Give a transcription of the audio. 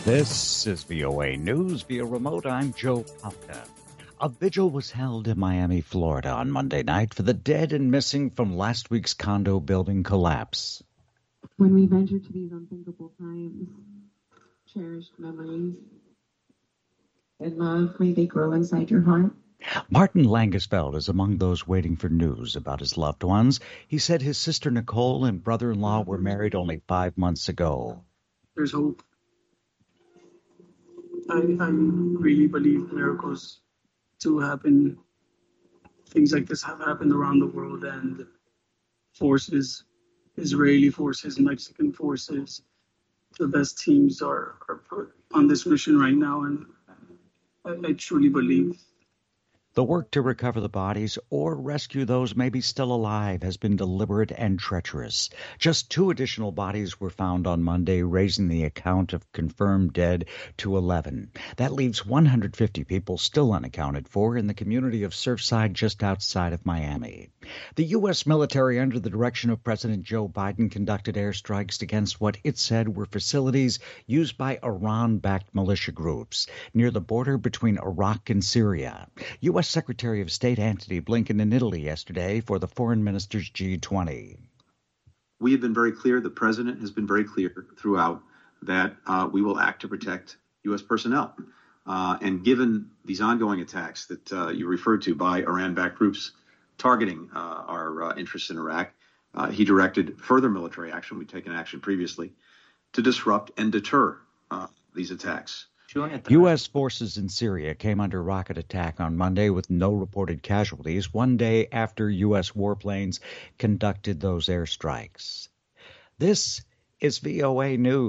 This is VOA News via remote. I'm Joe Popka. A vigil was held in Miami, Florida on Monday night for the dead and missing from last week's condo building collapse. When we venture to these unthinkable times, cherished memories and love, may they grow inside your heart. Martin Langesfeld is among those waiting for news about his loved ones. He said his sister Nicole and brother-in-law were married only 5 months ago. There's hope. I really believe miracles do happen. Things like this have happened around the world, and forces, Israeli forces, Mexican forces, the best teams are put on this mission right now, and I truly believe. The work to recover the bodies or rescue those maybe still alive has been deliberate and treacherous. Just 2 additional bodies were found on Monday, raising the count of confirmed dead to 11. That leaves 150 people still unaccounted for in the community of Surfside just outside of Miami. The U.S. military, under the direction of President Joe Biden, conducted airstrikes against what it said were facilities used by Iran-backed militia groups near the border between Iraq and Syria. U.S. Secretary of State Antony Blinken in Italy yesterday for the foreign ministers' G20. We have been very clear, the president has been very clear throughout that we will act to protect U.S. personnel. And given these ongoing attacks that you referred to by Iran-backed groups targeting our interests in Iraq, he directed further military action. We'd taken action previously to disrupt and deter these attacks. U.S. forces in Syria came under rocket attack on Monday with no reported casualties, one day after U.S. warplanes conducted those airstrikes. This is VOA News.